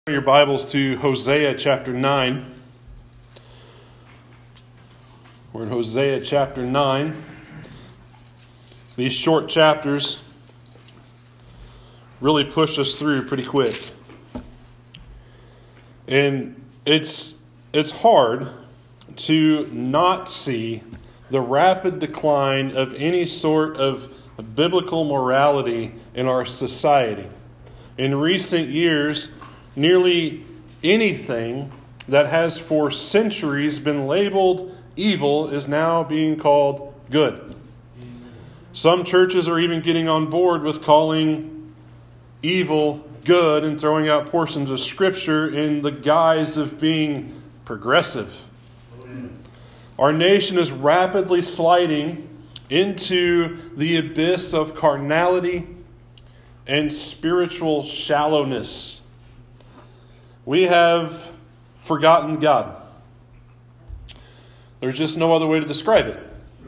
Your Bibles to Hosea chapter 9. We're in Hosea chapter 9. These short chapters really push us through pretty quick. And it's hard to not see the rapid decline of any sort of biblical morality in our society. In recent years, nearly anything that has for centuries been labeled evil is now being called good. Some churches are even getting on board with calling evil good and throwing out portions of Scripture in the guise of being progressive. Our nation is rapidly sliding into the abyss of carnality and spiritual shallowness. We have forgotten God. There's just no other way to describe it.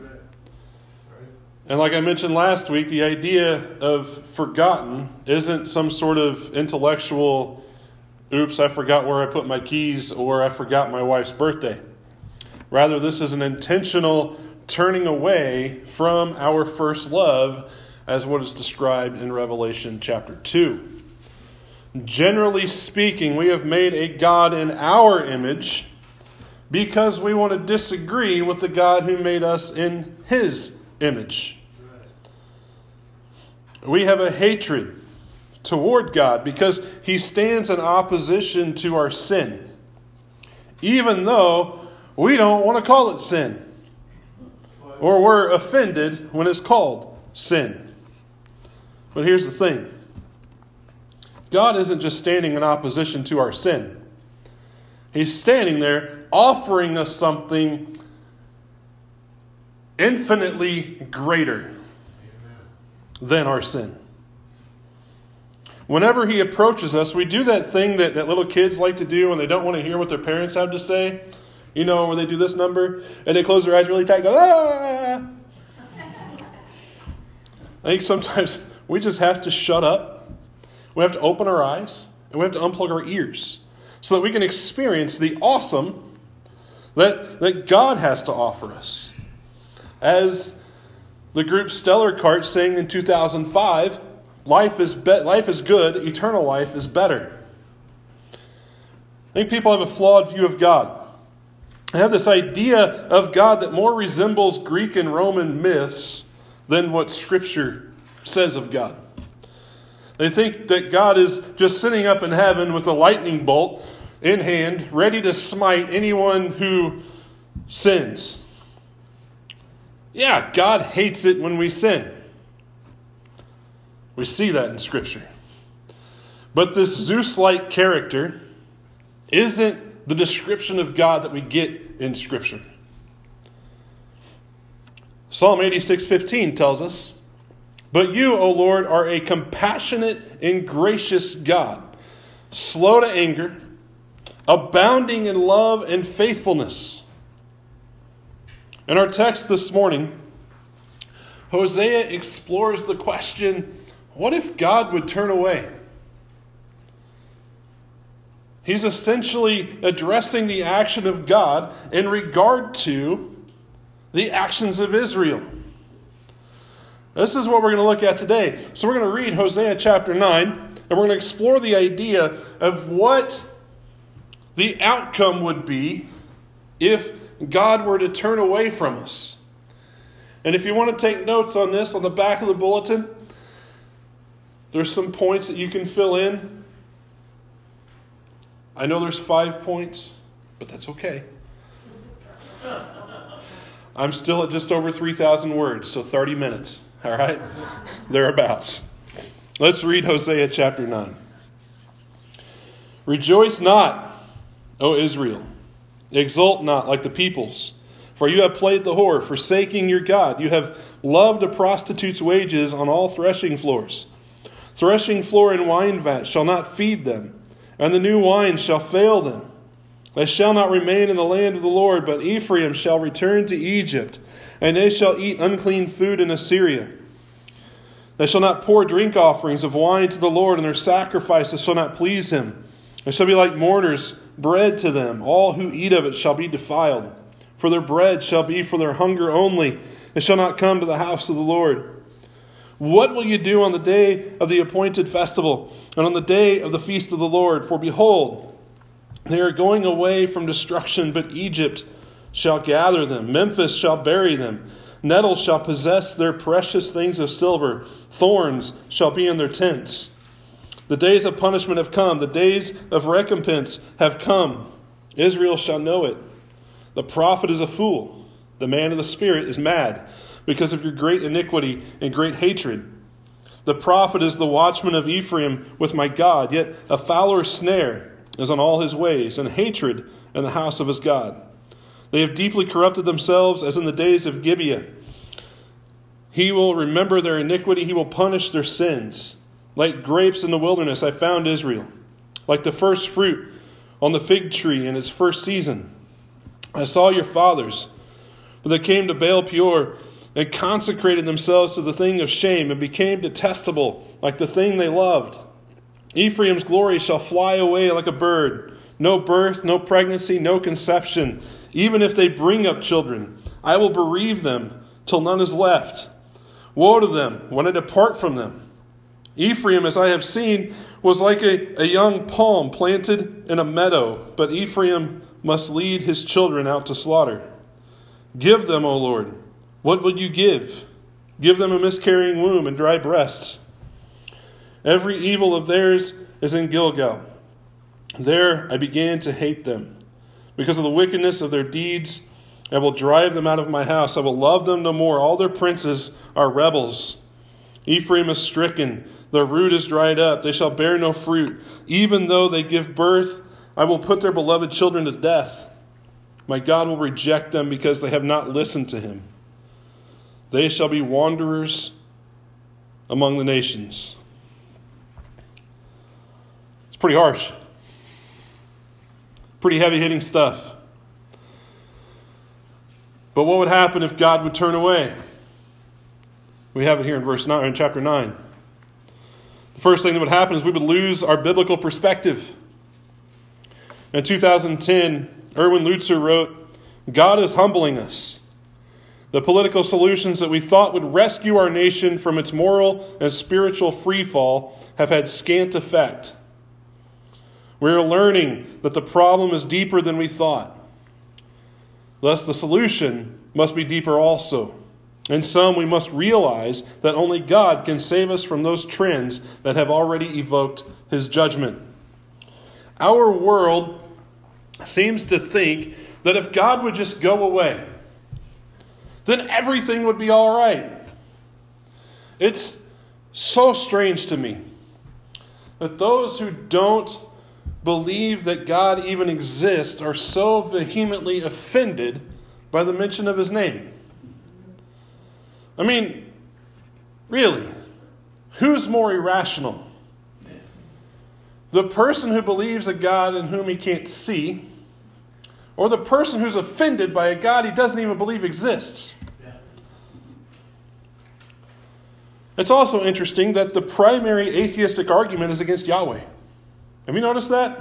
And like I mentioned last week, the idea of forgotten isn't some sort of intellectual, oops, I forgot where I put my keys, or I forgot my wife's birthday. Rather, this is an intentional turning away from our first love, as what is described in Revelation chapter 2. Generally speaking, we have made a God in our image because we want to disagree with the God who made us in His image. We have a hatred toward God because He stands in opposition to our sin, even though we don't want to call it sin, or we're offended when it's called sin. But here's the thing. God isn't just standing in opposition to our sin. He's standing there offering us something infinitely greater than our sin. Whenever He approaches us, we do that thing that little kids like to do when they don't want to hear what their parents have to say. You know, where they do this number and they close their eyes really tight and go, ah! I think sometimes we just have to shut up. We have to open our eyes and we have to unplug our ears so that we can experience the awesome that God has to offer us. As the group Stellar Cart sang in 2005, life is good, eternal life is better. I think people have a flawed view of God. They have this idea of God that more resembles Greek and Roman myths than what Scripture says of God. They think that God is just sitting up in heaven with a lightning bolt in hand, ready to smite anyone who sins. Yeah, God hates it when we sin. We see that in Scripture. But this Zeus-like character isn't the description of God that we get in Scripture. Psalm 86:15 tells us, "But you, O Lord, are a compassionate and gracious God, slow to anger, abounding in love and faithfulness." In our text this morning, Hosea explores the question, what if God would turn away? He's essentially addressing the action of God in regard to the actions of Israel. This is what we're going to look at today. So we're going to read Hosea chapter 9, and we're going to explore the idea of what the outcome would be if God were to turn away from us. And if you want to take notes on this, on the back of the bulletin, there's some points that you can fill in. I know there's 5 points, but that's okay. I'm still at just over 3,000 words, so 30 minutes. All right? Thereabouts. Let's read Hosea chapter 9. "Rejoice not, O Israel. Exult not like the peoples. For you have played the whore, forsaking your God. You have loved a prostitute's wages on all threshing floors. Threshing floor and wine vat shall not feed them, and the new wine shall fail them. They shall not remain in the land of the Lord, but Ephraim shall return to Egypt, and they shall eat unclean food in Assyria. They shall not pour drink offerings of wine to the Lord, and their sacrifices shall not please Him. It shall be like mourners' bread to them. All who eat of it shall be defiled. For their bread shall be for their hunger only. They shall not come to the house of the Lord. What will you do on the day of the appointed festival, and on the day of the feast of the Lord? For behold, they are going away from destruction, but Egypt shall gather them. Memphis shall bury them. Nettles shall possess their precious things of silver. Thorns shall be in their tents. The days of punishment have come. The days of recompense have come. Israel shall know it. The prophet is a fool. The man of the Spirit is mad because of your great iniquity and great hatred. The prophet is the watchman of Ephraim with my God, yet a fowler's snare is on all his ways, and hatred in the house of his God. They have deeply corrupted themselves as in the days of Gibeah. He will remember their iniquity. He will punish their sins. Like grapes in the wilderness, I found Israel. Like the first fruit on the fig tree in its first season. I saw your fathers, but they came to Baal Peor and consecrated themselves to the thing of shame and became detestable like the thing they loved. Ephraim's glory shall fly away like a bird. No birth, no pregnancy, no conception. Even if they bring up children, I will bereave them till none is left. Woe to them when I depart from them. Ephraim, as I have seen, was like a young palm planted in a meadow, but Ephraim must lead his children out to slaughter. Give them, O Lord, what will you give? Give them a miscarrying womb and dry breasts. Every evil of theirs is in Gilgal. There I began to hate them. Because of the wickedness of their deeds, I will drive them out of my house. I will love them no more. All their princes are rebels. Ephraim is stricken. Their root is dried up. They shall bear no fruit. Even though they give birth, I will put their beloved children to death. My God will reject them because they have not listened to him. They shall be wanderers among the nations. It's pretty harsh. Pretty heavy-hitting stuff. But what would happen if God would turn away? We have it here in verse 9, in chapter 9. The first thing that would happen is we would lose our biblical perspective. In 2010, Erwin Lutzer wrote, God is humbling us. The political solutions that we thought would rescue our nation from its moral and spiritual freefall have had scant effect. We are learning that the problem is deeper than we thought. Thus, the solution must be deeper also. In some, we must realize that only God can save us from those trends that have already evoked his judgment. Our world seems to think that if God would just go away, then everything would be all right. It's so strange to me that those who don't believe that God even exists are so vehemently offended by the mention of his name. I mean, really, who's more irrational? The person who believes a God in whom he can't see, or the person who's offended by a God he doesn't even believe exists? It's also interesting that the primary atheistic argument is against Yahweh. Have you noticed that?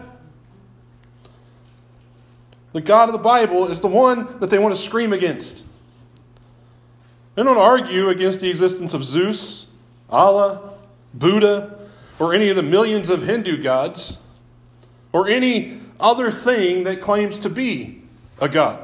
The God of the Bible is the one that they want to scream against. They don't argue against the existence of Zeus, Allah, Buddha, or any of the millions of Hindu gods, or any other thing that claims to be a god.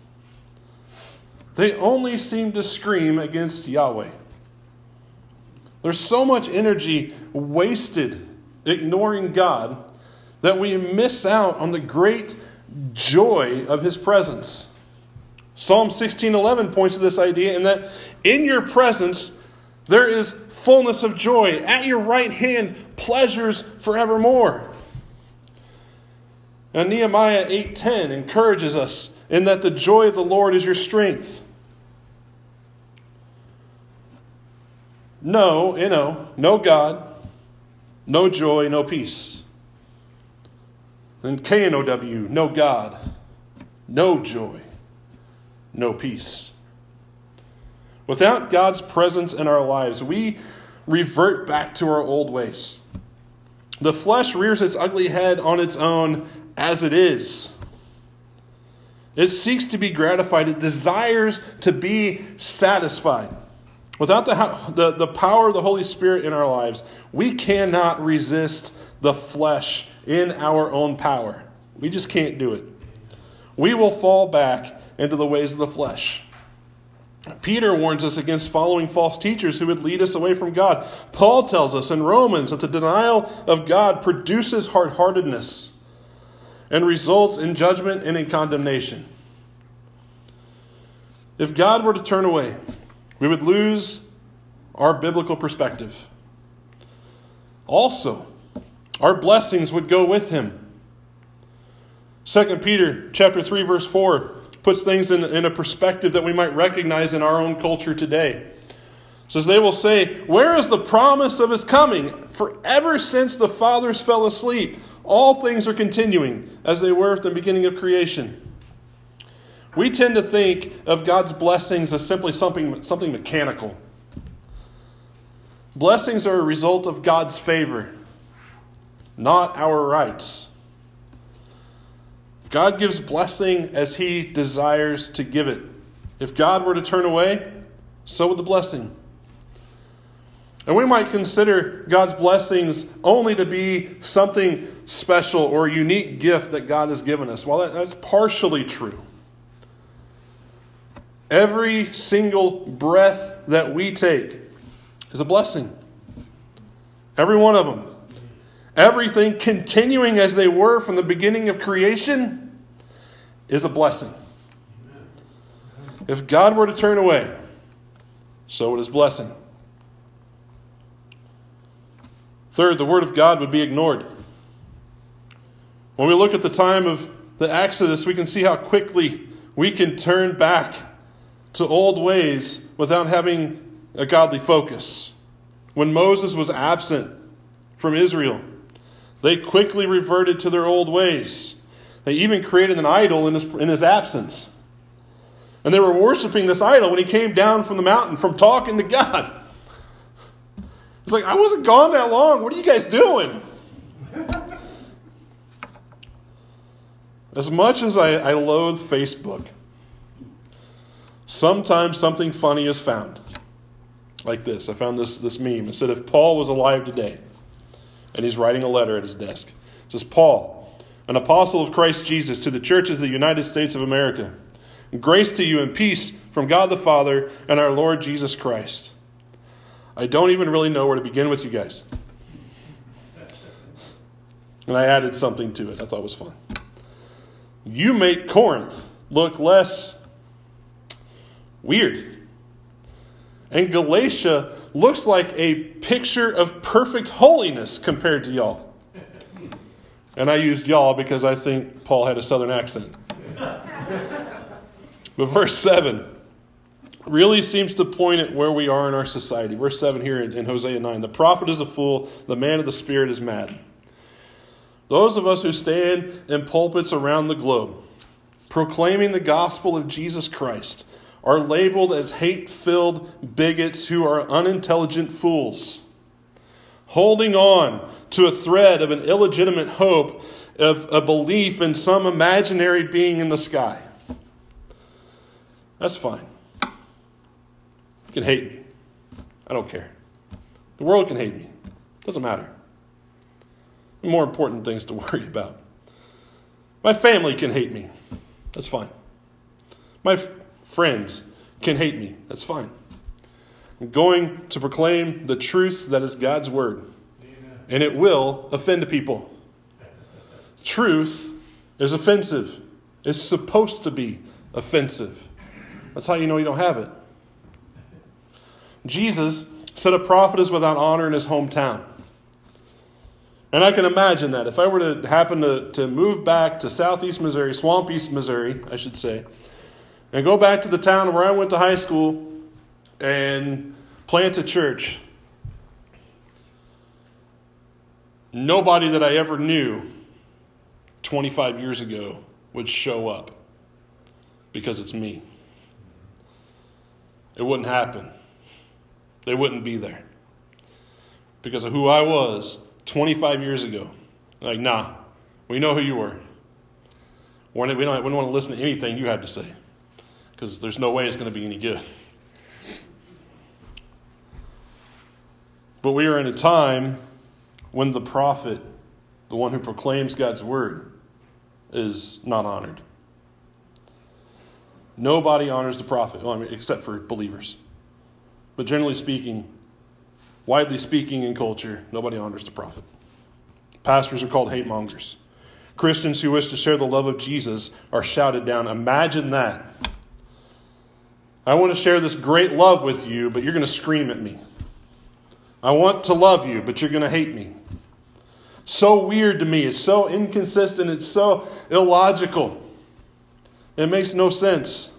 They only seem to scream against Yahweh. There's so much energy wasted ignoring God that we miss out on the great joy of his presence. Psalm 16:11 points to this idea in that in your presence there is fullness of joy. At your right hand, pleasures forevermore. And Nehemiah 8:10 encourages us in that the joy of the Lord is your strength. No God, no joy, no peace. Then KNOW, no God, no joy, no peace. Without God's presence in our lives, we revert back to our old ways. The flesh rears its ugly head on its own as it is. It seeks to be gratified. It desires to be satisfied. Without the power of the Holy Spirit in our lives, we cannot resist the flesh in our own power. We just can't do it. We will fall back into the ways of the flesh. Peter warns us against following false teachers who would lead us away from God. Paul tells us in Romans that the denial of God produces hard-heartedness and results in judgment and in condemnation. If God were to turn away, we would lose our biblical perspective. Also, our blessings would go with him. 2 Peter chapter 3, verse 4 puts things in a perspective that we might recognize in our own culture today. It says, they will say, where is the promise of his coming? For ever since the fathers fell asleep, all things are continuing as they were at the beginning of creation. We tend to think of God's blessings as simply something mechanical. Blessings are a result of God's favor, not our rights. God gives blessing as he desires to give it. If God were to turn away, so would the blessing. And we might consider God's blessings only to be something special or a unique gift that God has given us. Well, that's partially true. Every single breath that we take is a blessing. Every one of them. Everything continuing as they were from the beginning of creation is a blessing. If God were to turn away, so would his blessing. Third, the word of God would be ignored. When we look at the time of the Exodus, we can see how quickly we can turn back to old ways without having a godly focus. When Moses was absent from Israel, they quickly reverted to their old ways. They even created an idol in his absence. And they were worshiping this idol when he came down from the mountain from talking to God. It's like, I wasn't gone that long. What are you guys doing? As much as I loathe Facebook, sometimes something funny is found. Like this. I found this meme. It said, if Paul was alive today, and he's writing a letter at his desk. It says, Paul, an apostle of Christ Jesus, to the churches of the United States of America. Grace to you and peace from God the Father and our Lord Jesus Christ. I don't even really know where to begin with you guys. And I added something to it I thought was fun. You make Corinth look less weird. And Galatia looks like a picture of perfect holiness compared to y'all. And I used y'all because I think Paul had a southern accent. But verse 7 really seems to point at where we are in our society. Verse 7 here in Hosea 9. The prophet is a fool, the man of the Spirit is mad. Those of us who stand in pulpits around the globe, proclaiming the gospel of Jesus Christ, are labeled as hate-filled bigots who are unintelligent fools, holding on to a thread of an illegitimate hope of a belief in some imaginary being in the sky. That's fine. You can hate me. I don't care. The world can hate me. Doesn't matter. There are more important things to worry about. My family can hate me. That's fine. My friends can hate me. That's fine. I'm going to proclaim the truth that is God's word. Amen. And it will offend people. Truth is offensive. It's supposed to be offensive. That's how you know you don't have it. Jesus said a prophet is without honor in his hometown. And I can imagine that. If I were to happen to move back to southeast Missouri, Swamp East Missouri, I should say, and go back to the town where I went to high school and plant a church, nobody that I ever knew 25 years ago would show up because it's me. It wouldn't happen. They wouldn't be there because of who I was 25 years ago. Like, nah, we know who you were. We don't want to listen to anything you had to say because there's no way it's going to be any good. But we are in a time when the prophet, the one who proclaims God's word, is not honored. Nobody honors the prophet, except for believers. But generally speaking, widely speaking in culture, nobody honors the prophet. Pastors are called hate mongers. Christians who wish to share the love of Jesus are shouted down. Imagine that. I want to share this great love with you, but you're going to scream at me. I want to love you, but you're going to hate me. So weird to me. It's so inconsistent. It's so illogical. It makes no sense.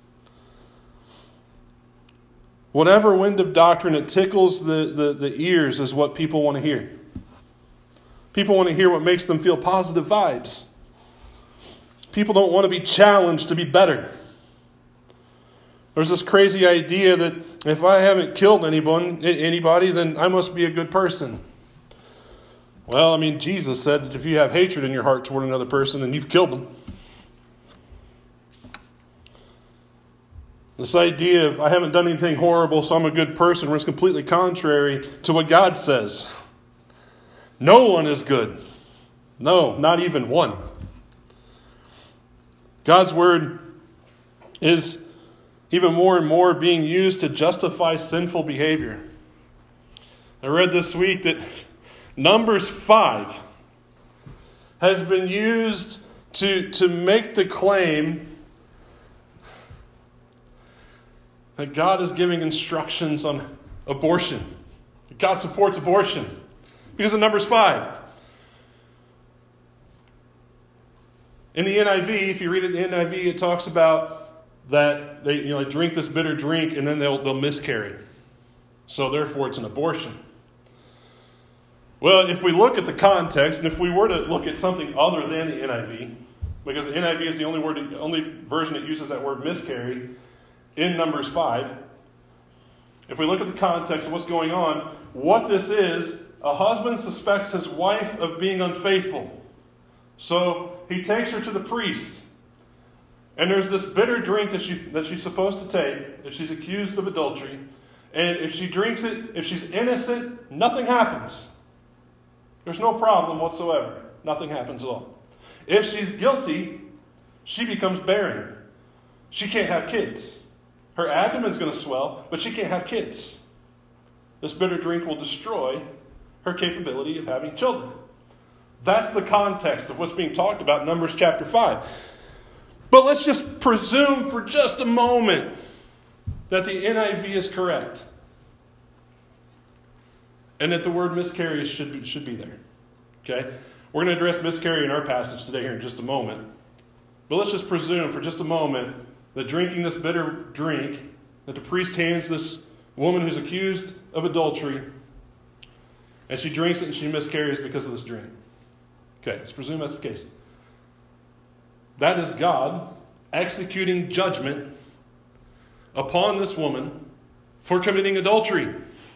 Whatever wind of doctrine that tickles the ears is what people want to hear. People want to hear what makes them feel positive vibes. People don't want to be challenged to be better. There's this crazy idea that if I haven't killed anybody, then I must be a good person. Well, Jesus said that if you have hatred in your heart toward another person, then you've killed them. This idea of I haven't done anything horrible, so I'm a good person, is completely contrary to what God says. No one is good. No, not even one. God's word is even more and more being used to justify sinful behavior. I read this week that Numbers 5 has been used to make the claim that God is giving instructions on abortion. That God supports abortion because of Numbers 5. In the NIV, if you read it in the NIV, it talks about that they drink this bitter drink and then they'll miscarry. So therefore it's an abortion. Well, if we look at the context, and if we were to look at something other than the NIV, because the NIV is the only version that uses that word miscarry in Numbers 5. If we look at the context of what's going on, what this is, a husband suspects his wife of being unfaithful. So he takes her to the priest. And there's this bitter drink that she's supposed to take if she's accused of adultery. And if she drinks it, if she's innocent, nothing happens. There's no problem whatsoever. Nothing happens at all. If she's guilty, she becomes barren. She can't have kids. Her abdomen's going to swell, but she can't have kids. This bitter drink will destroy her capability of having children. That's the context of what's being talked about in Numbers chapter 5. But let's just presume for just a moment that the NIV is correct. And that the word miscarry should be there. Okay? We're going to address miscarry in our passage today here in just a moment. But let's just presume for just a moment that drinking this bitter drink, that the priest hands this woman who's accused of adultery, and she drinks it and she miscarries because of this drink. Okay, let's presume that's the case. That is God executing judgment upon this woman for committing adultery.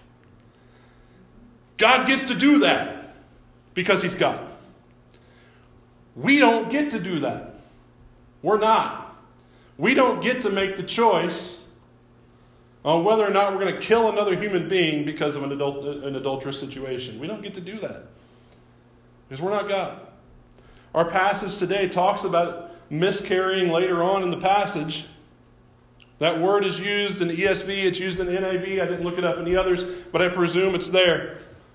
God gets to do that because he's God. We don't get to do that. We're not. We don't get to make the choice on whether or not we're going to kill another human being because of an adulterous situation. We don't get to do that because we're not God. Our passage today talks about miscarrying later on in the passage. That word is used in the ESV, it's used in the NIV. I didn't look it up in the others, but I presume it's there.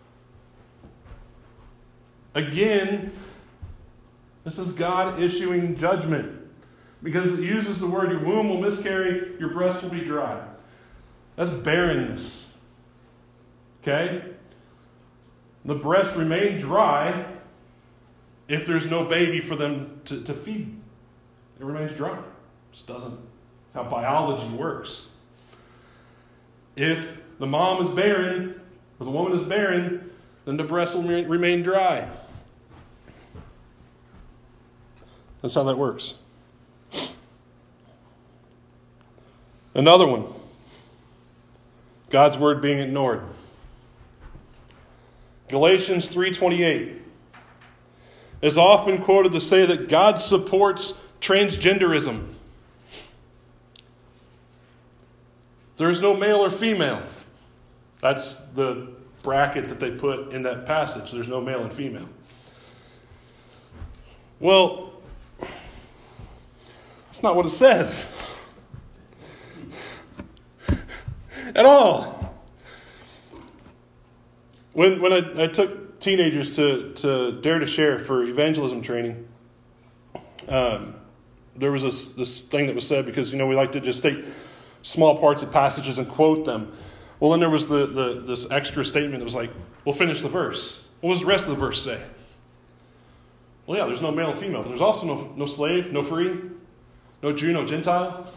Again, this is God issuing judgment because it uses the word, your womb will miscarry, your breast will be dry. That's barrenness. Okay? The breast remain dry if there's no baby for them to feed. It remains dry. It just doesn't. That's how biology works. If the mom is barren, or the woman is barren, then the breast will remain dry. That's how that works. Another one. God's word being ignored. Galatians 3:28 is often quoted to say that God supports transgenderism. There's no male or female. That's the bracket that they put in that passage. There's no male and female. Well, that's not what it says. At all. When I took teenagers to Dare to Share for evangelism training, there was this thing that was said, because we like to just take small parts of passages and quote them. Well, then there was this extra statement that was like, "We'll finish the verse." What does the rest of the verse say? Well, yeah, there's no male and female, but there's also no slave, no free, no Jew, no Gentile.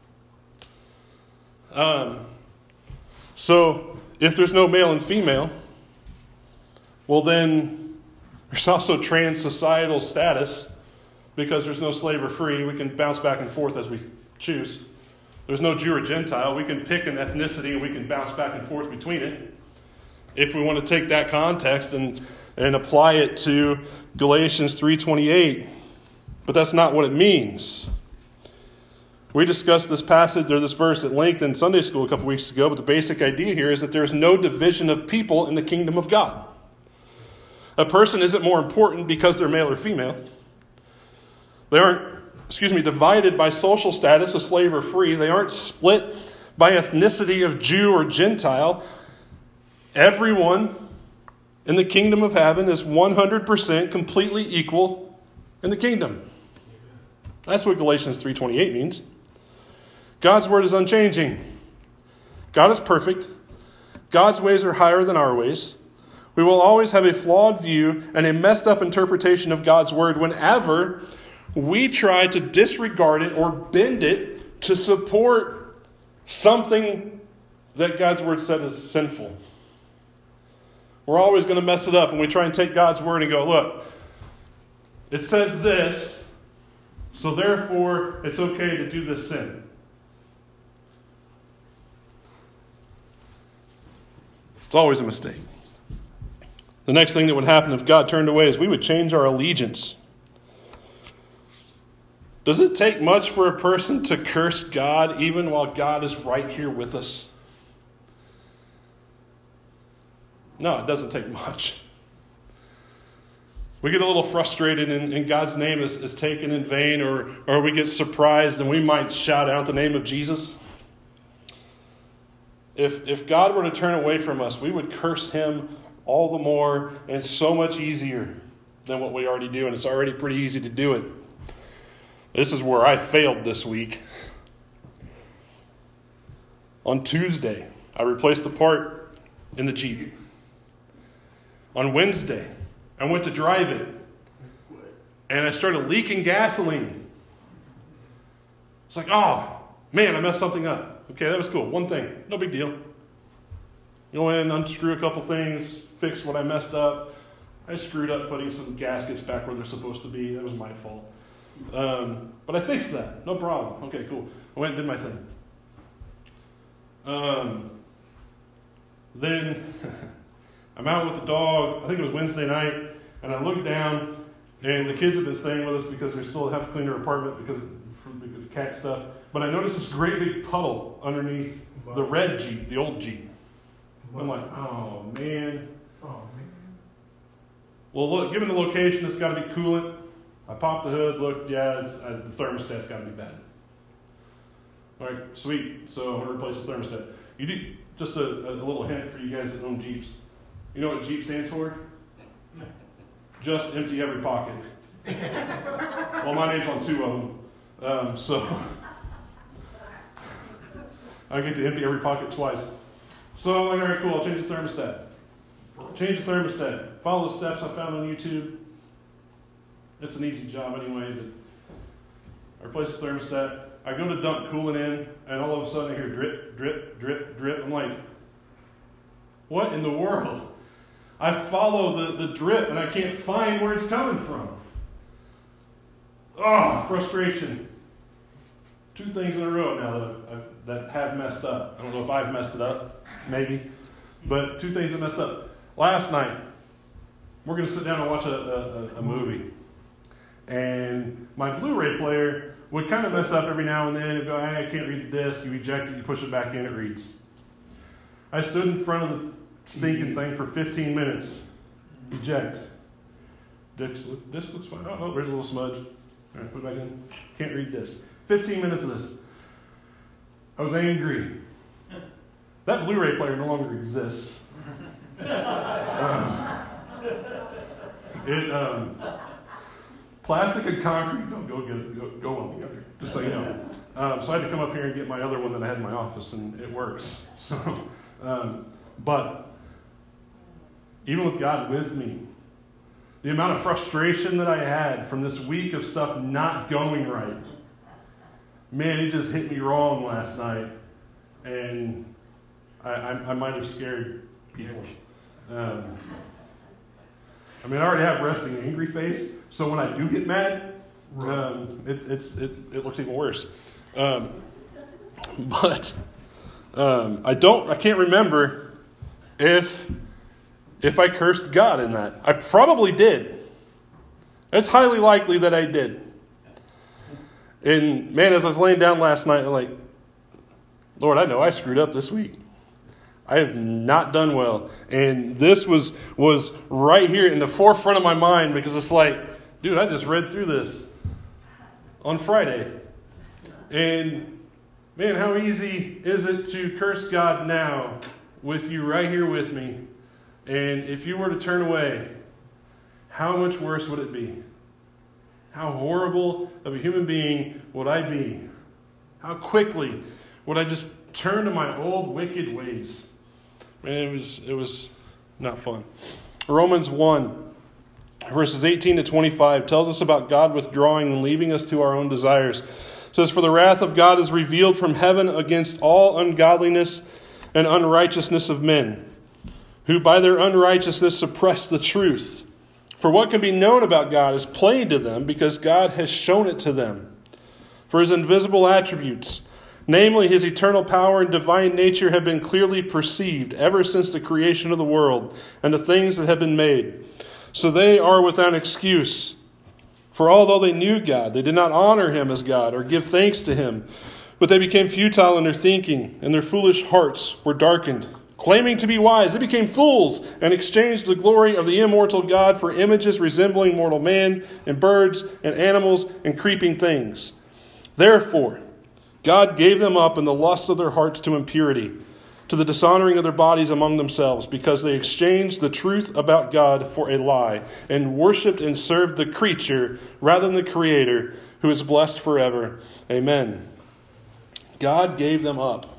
So if there's no male and female, well, then there's also trans-societal status, because there's no slave or free. We can bounce back and forth as we choose. There's no Jew or Gentile. We can pick an ethnicity and we can bounce back and forth between it. If we want to take that context and apply it to Galatians 3:28. But that's not what it means. We discussed this passage or this verse at length in Sunday school a couple weeks ago, but the basic idea here is that there's no division of people in the kingdom of God. A person isn't more important because they're male or female. They aren't, divided by social status of slave or free. They aren't split by ethnicity of Jew or Gentile. Everyone in the kingdom of heaven is 100% completely equal in the kingdom. That's what Galatians 3:28 means. God's word is unchanging. God is perfect. God's ways are higher than our ways. We will always have a flawed view and a messed up interpretation of God's word whenever we try to disregard it or bend it to support something that God's word said is sinful. We're always going to mess it up when we try and take God's word and go, look, it says this, so therefore it's okay to do this sin. It's always a mistake. The next thing that would happen if God turned away is we would change our allegiance. Does it take much for a person to curse God even while God is right here with us? No, it doesn't take much. We get a little frustrated and God's name is taken in vain, or we get surprised and we might shout out the name of Jesus. If God were to turn away from us, we would curse him all the more and so much easier than what we already do, and it's already pretty easy to do it. This is where I failed this week. On Tuesday, I replaced the part in the Jeep. On Wednesday, I went to drive it, and I started leaking gasoline. It's like, oh, man, I messed something up. Okay, that was cool. One thing, no big deal. Go in, unscrew a couple things, fix what I messed up. I screwed up putting some gaskets back where they're supposed to be. That was my fault. But I fixed that. No problem. Okay, cool. I went and did my thing. Then I'm out with the dog. I think it was Wednesday night. And I look down, and the kids have been staying with us because we still have to clean their apartment because of cat stuff. But I noticed this great big puddle underneath the red Jeep, the old Jeep. I'm like, oh, man. Well, look, given the location, it's got to be coolant. I popped the hood, looked, the thermostat's got to be bad. All right, sweet. So I'm going to replace the thermostat. You do just a little hint for you guys that own Jeeps. You know what Jeep stands for? Just empty every pocket. Well, my name's on 2 of them. So I get to empty every pocket twice. So I'm like, all right, cool, I'll change the thermostat. Change the thermostat. Follow the steps I found on YouTube. It's an easy job anyway, but I replace the thermostat. I go to dump coolant in, and all of a sudden I hear drip, drip, drip, drip. I'm like, what in the world? I follow the drip, and I can't find where it's coming from. Oh, frustration. 2 things in a row now that have messed up. I don't know if I've messed it up, maybe, but 2 things that messed up. Last night, we're going to sit down and watch a movie. And my Blu-ray player would kind of mess up every now and then. It'd go, hey, I can't read the disc. You eject it, you push it back in, it reads. I stood in front of the stinking thing for 15 minutes. Eject. Disc looks fine. Oh, there's a little smudge. All right, put it back in. Can't read disc. 15 minutes of this. I was angry. That Blu-ray player no longer exists. Plastic and concrete don't go well together, just so you know. So I had to come up here and get my other one that I had in my office, and it works. So, but even with God with me, the amount of frustration that I had from this week of stuff not going right, man, it just hit me wrong last night, and I might have scared people. I mean, I already have resting angry face, so when I do get mad, it looks even worse. But I can't remember if I cursed God in that. I probably did. It's highly likely that I did. And man, as I was laying down last night, I'm like, Lord, I know I screwed up this week. I have not done well. And this was right here in the forefront of my mind, because it's like, dude, I just read through this on Friday. And man, how easy is it to curse God now with you right here with me? And if you were to turn away, how much worse would it be? How horrible of a human being would I be? How quickly would I just turn to my old wicked ways? Man, it was not fun. Romans 1, verses 18 to 25 tells us about God withdrawing and leaving us to our own desires. It says, "For the wrath of God is revealed from heaven against all ungodliness and unrighteousness of men, who by their unrighteousness suppress the truth. For what can be known about God is plain to them, because God has shown it to them. For his invisible attributes, namely his eternal power and divine nature, have been clearly perceived ever since the creation of the world and the things that have been made. So they are without excuse. For although they knew God, they did not honor him as God or give thanks to him. But they became futile in their thinking, and their foolish hearts were darkened. Claiming to be wise, they became fools and exchanged the glory of the immortal God for images resembling mortal man and birds and animals and creeping things. Therefore, God gave them up in the lust of their hearts to impurity, to the dishonoring of their bodies among themselves, because they exchanged the truth about God for a lie, and worshipped and served the creature rather than the Creator, who is blessed forever. Amen." God gave them up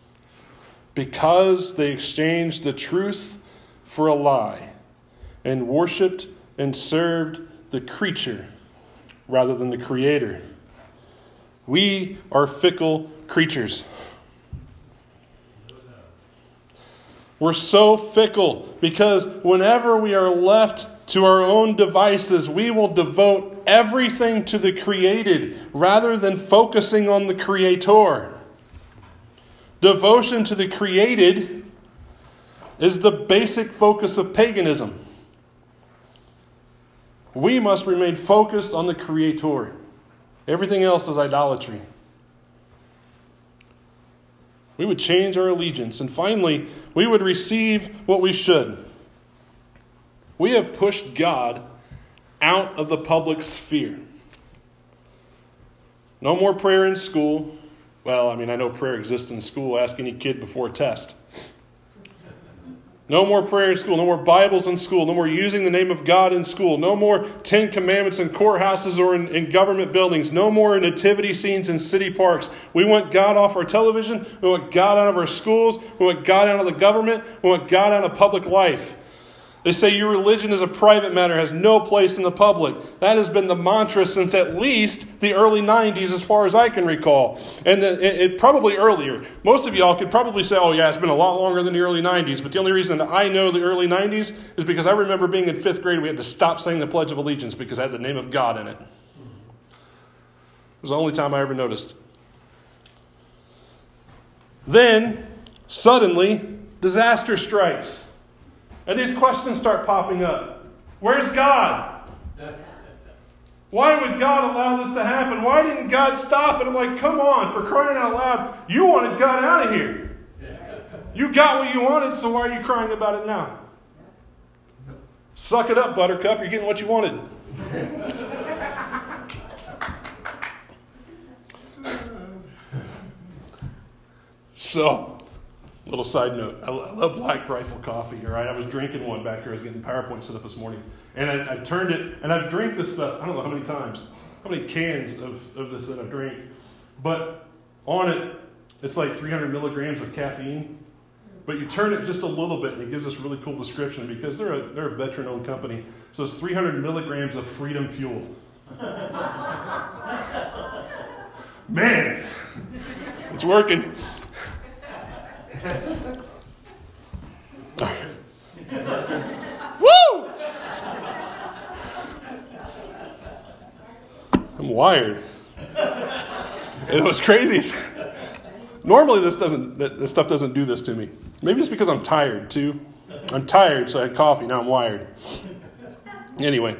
because they exchanged the truth for a lie, and worshipped and served the creature rather than the Creator. We are fickle creatures. We're so fickle because whenever we are left to our own devices, we will devote everything to the created rather than focusing on the Creator. Devotion to the created is the basic focus of paganism. We must remain focused on the Creator. Everything else is idolatry. We would change our allegiance. And finally, we would receive what we should. We have pushed God out of the public sphere. No more prayer in school. Well, I know prayer exists in school. Ask any kid before a test. No more prayer in school. No more Bibles in school. No more using the name of God in school. No more 10 Commandments in courthouses or in government buildings. No more nativity scenes in city parks. We want God off our television. We want God out of our schools. We want God out of the government. We want God out of public life. They say your religion is a private matter, has no place in the public. That has been the mantra since at least the early 90s, as far as I can recall. And it probably earlier. Most of y'all could probably say, oh yeah, it's been a lot longer than the early 90s. But the only reason that I know the early 90s is because I remember being in 5th grade, we had to stop saying the Pledge of Allegiance because it had the name of God in it. It was the only time I ever noticed. Then, suddenly, disaster strikes. And these questions start popping up. Where's God? Why would God allow this to happen? Why didn't God stop it? I'm like, come on, for crying out loud. You wanted God out of here. You got what you wanted, so why are you crying about it now? Suck it up, Buttercup. You're getting what you wanted. So, little side note. I love Black Rifle coffee. All right, I was drinking one back here. I was getting PowerPoint set up this morning. And I turned it, and I've drank this stuff, I don't know how many times, how many cans of this that I've drank. But on it, it's like 300 milligrams of caffeine. But you turn it just a little bit, and it gives this really cool description because they're a veteran-owned company. So it's 300 milligrams of freedom fuel. Man, it's working. Woo! I'm wired. And what's crazy is normally this stuff doesn't do this to me. Maybe it's because I'm tired too. I'm tired, so I had coffee. Now I'm wired. Anyway,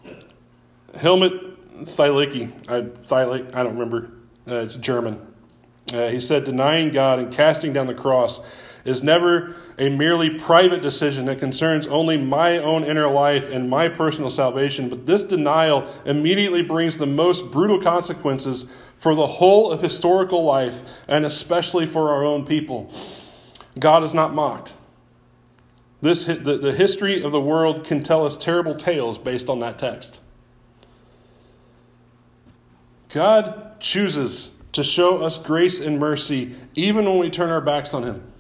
Helmut Thielicke, I don't remember. It's German. He said, denying God and casting down the cross is never a merely private decision that concerns only my own inner life and my personal salvation, but this denial immediately brings the most brutal consequences for the whole of historical life, and especially for our own people. God is not mocked. The history of the world can tell us terrible tales based on that text. God chooses to show us grace and mercy even when we turn our backs on Him.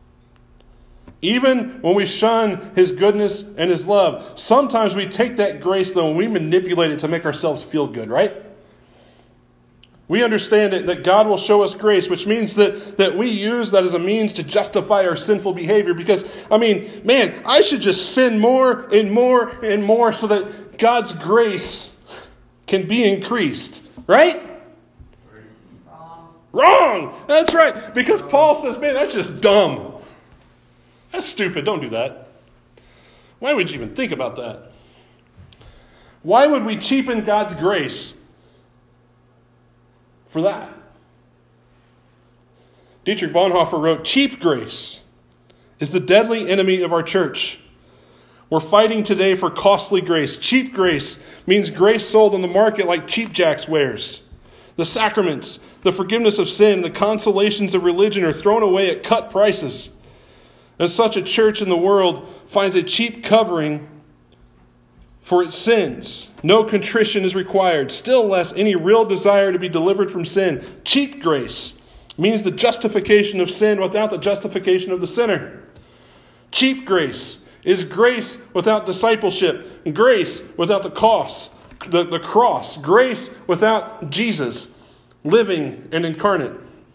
Even when we shun His goodness and His love. Sometimes we take that grace, though, and we manipulate it to make ourselves feel good, right? We understand that God will show us grace, which means that we use that as a means to justify our sinful behavior. Because, I should just sin more and more and more so that God's grace can be increased, right? Wrong! That's right. Because Paul says, man, that's just dumb. That's stupid. Don't do that. Why would you even think about that? Why would we cheapen God's grace for that? Dietrich Bonhoeffer wrote, cheap grace is the deadly enemy of our church. We're fighting today for costly grace. Cheap grace means grace sold on the market like Cheap Jack's wares. The sacraments, the forgiveness of sin, the consolations of religion are thrown away at cut prices. And such a church in the world finds a cheap covering for its sins. No contrition is required, still less any real desire to be delivered from sin. Cheap grace means the justification of sin without the justification of the sinner. Cheap grace is grace without discipleship, grace without the cross, grace without Jesus living and incarnate.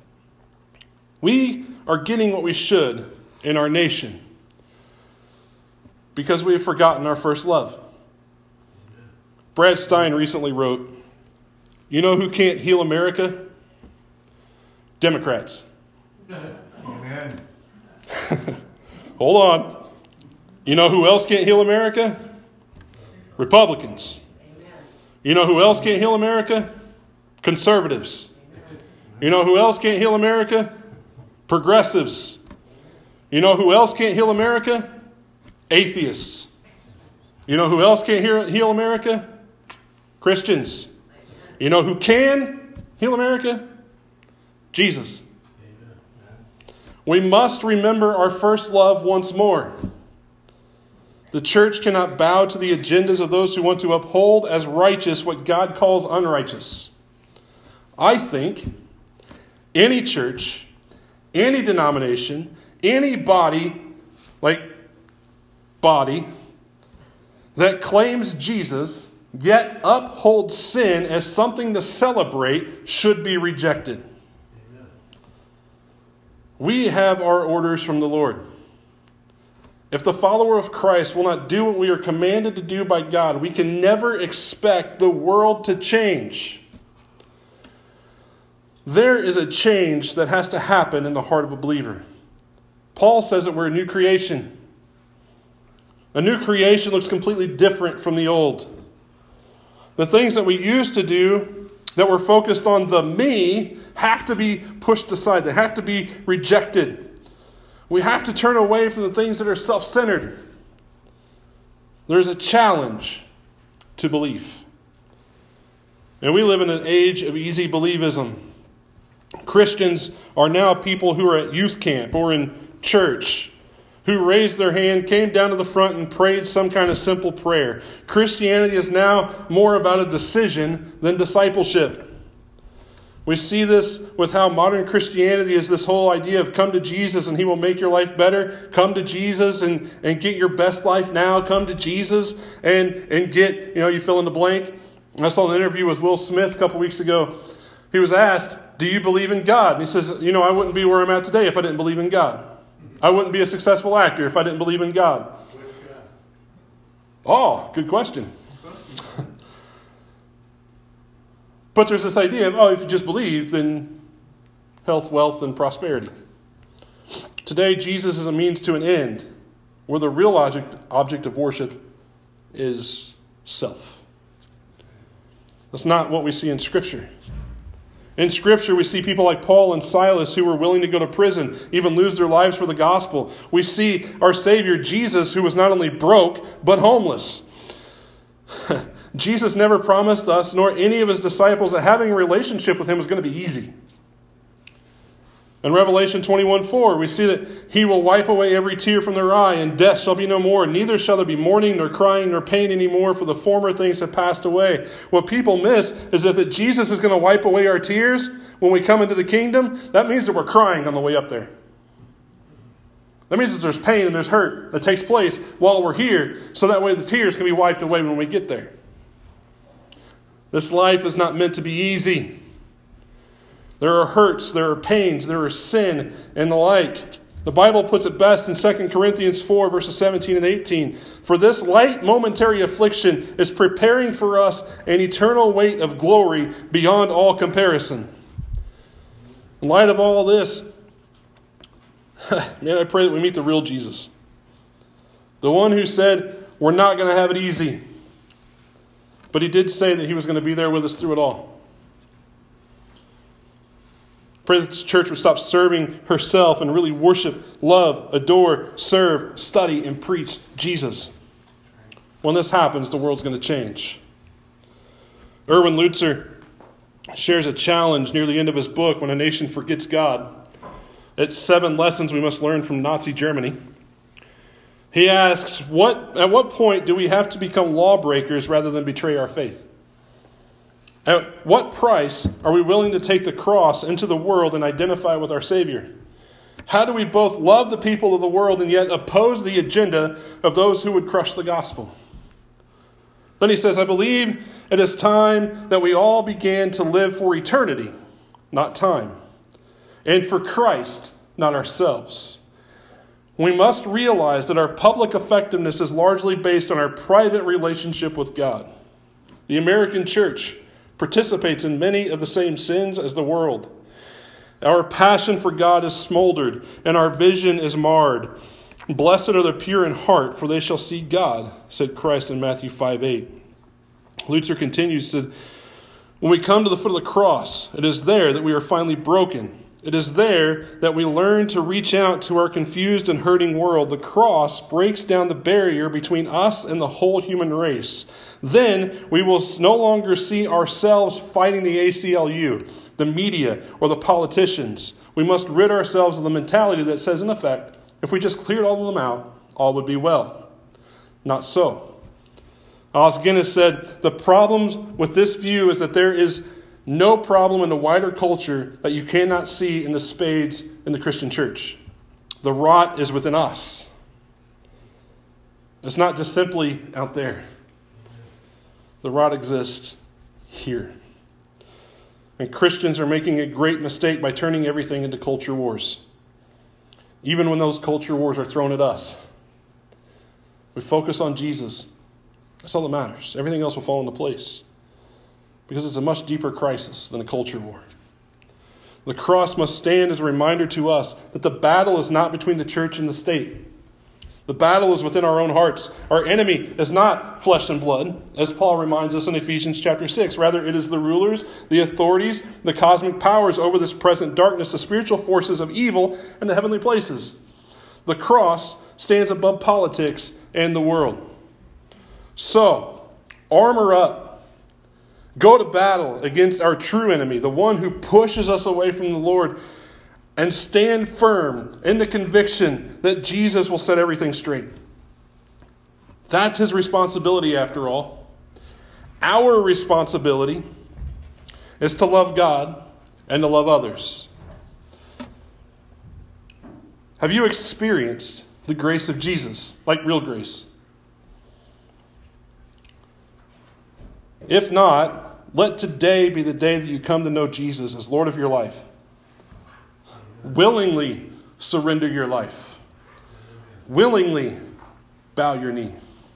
We are getting what we should in our nation because we have forgotten our first love. Brad Stein recently wrote, you know who can't heal America? Democrats. Amen. Hold on. You know who else can't heal America? Republicans. You know who else can't heal America? Conservatives. You know who else can't heal America? Progressives. You know who else can't heal America? Atheists. You know who else can't heal America? Christians. You know who can heal America? Jesus. We must remember our first love once more. The church cannot bow to the agendas of those who want to uphold as righteous what God calls unrighteous. I think any church, any denomination, any body that claims Jesus yet upholds sin as something to celebrate should be rejected. Amen. We have our orders from the Lord. If the follower of Christ will not do what we are commanded to do by God, we can never expect the world to change. There is a change that has to happen in the heart of a believer. Paul says that we're a new creation. A new creation looks completely different from the old. The things that we used to do that were focused on the me have to be pushed aside. They have to be rejected. We have to turn away from the things that are self-centered. There's a challenge to belief. And we live in an age of easy believism. Christians are now people who are at youth camp or in church, who raised their hand, came down to the front and prayed some kind of simple prayer. Christianity is now more about a decision than discipleship. We see this with how modern Christianity is this whole idea of come to Jesus and He will make your life better. Come to Jesus and get your best life now. Come to Jesus and get, you fill in the blank. I saw an interview with Will Smith a couple weeks ago. He was asked, do you believe in God? And he says, I wouldn't be where I'm at today if I didn't believe in God. I wouldn't be a successful actor if I didn't believe in God. Oh, good question. But there's this idea of, if you just believe, then health, wealth, and prosperity. Today, Jesus is a means to an end, where the real object of worship is self. That's not what we see in Scripture. In Scripture, we see people like Paul and Silas who were willing to go to prison, even lose their lives for the gospel. We see our Savior, Jesus, who was not only broke, but homeless. Jesus never promised us, nor any of His disciples, that having a relationship with Him was going to be easy. In Revelation 21:4, we see that He will wipe away every tear from their eye, and death shall be no more. Neither shall there be mourning, nor crying, nor pain anymore, for the former things have passed away. What people miss is that Jesus is going to wipe away our tears when we come into the kingdom. That means that we're crying on the way up there. That means that there's pain and there's hurt that takes place while we're here, so that way the tears can be wiped away when we get there. This life is not meant to be easy. There are hurts, there are pains, there are sin, and the like. The Bible puts it best in 2 Corinthians 4, verses 17 and 18. For this light momentary affliction is preparing for us an eternal weight of glory beyond all comparison. In light of all this, man, I pray that we meet the real Jesus. The one who said, we're not going to have it easy. But He did say that He was going to be there with us through it all. Pray that the church would stop serving herself and really worship, love, adore, serve, study, and preach Jesus. When this happens, the world's going to change. Erwin Lutzer shares a challenge near the end of his book, When a Nation Forgets God. It's 7 lessons we must learn from Nazi Germany. He asks, at what point do we have to become lawbreakers rather than betray our faith? At what price are we willing to take the cross into the world and identify with our Savior? How do we both love the people of the world and yet oppose the agenda of those who would crush the gospel? Then he says, I believe it is time that we all began to live for eternity, not time, and for Christ, not ourselves. We must realize that our public effectiveness is largely based on our private relationship with God. The American church participates in many of the same sins as the world. Our passion for God is smoldered, and our vision is marred. Blessed are the pure in heart, for they shall see God, said Christ in Matthew 5:8. Luther continues, said, when we come to the foot of the cross, it is there that we are finally broken. It is there that we learn to reach out to our confused and hurting world. The cross breaks down the barrier between us and the whole human race. Then we will no longer see ourselves fighting the ACLU, the media, or the politicians. We must rid ourselves of the mentality that says, in effect, if we just cleared all of them out, all would be well. Not so. Os Guinness said, the problem with this view is that there is no problem in the wider culture that you cannot see in the spades in the Christian church. The rot is within us. It's not just simply out there. The rot exists here. And Christians are making a great mistake by turning everything into culture wars. Even when those culture wars are thrown at us. We focus on Jesus. That's all that matters. Everything else will fall into place. Because it's a much deeper crisis than a culture war. The cross must stand as a reminder to us that the battle is not between the church and the state. The battle is within our own hearts. Our enemy is not flesh and blood, as Paul reminds us in Ephesians chapter 6. Rather, it is the rulers, the authorities, the cosmic powers over this present darkness, the spiritual forces of evil in the heavenly places. The cross stands above politics and the world. So, armor up. Go to battle against our true enemy, the one who pushes us away from the Lord, and stand firm in the conviction that Jesus will set everything straight. That's his responsibility, after all. Our responsibility is to love God and to love others. Have you experienced the grace of Jesus, like real grace? If not, let today be the day that you come to know Jesus as Lord of your life. Willingly surrender your life. Willingly bow your knee.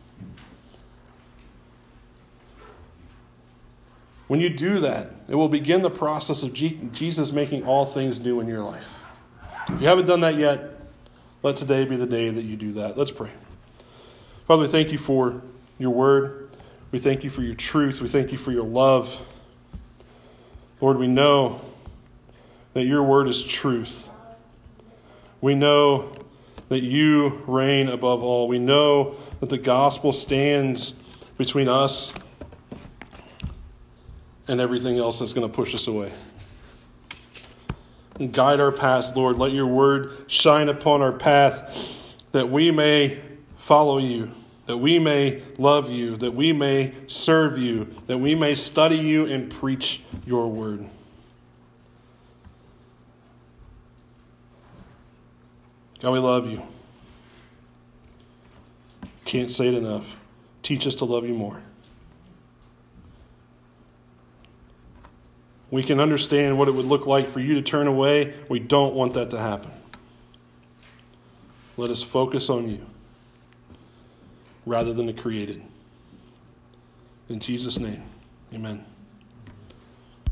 When you do that, it will begin the process of Jesus making all things new in your life. If you haven't done that yet, let today be the day that you do that. Let's pray. Father, we thank you for your word. We thank you for your truth. We thank you for your love. Lord, we know that your word is truth. We know that you reign above all. We know that the gospel stands between us and everything else that's going to push us away. And guide our paths, Lord. Let your word shine upon our path that we may follow you, that we may love you, that we may serve you, that we may study you and preach your word. God, we love you. Can't say it enough. Teach us to love you more. We can understand what it would look like for you to turn away. We don't want that to happen. Let us focus on you rather than the created. In Jesus' name, amen.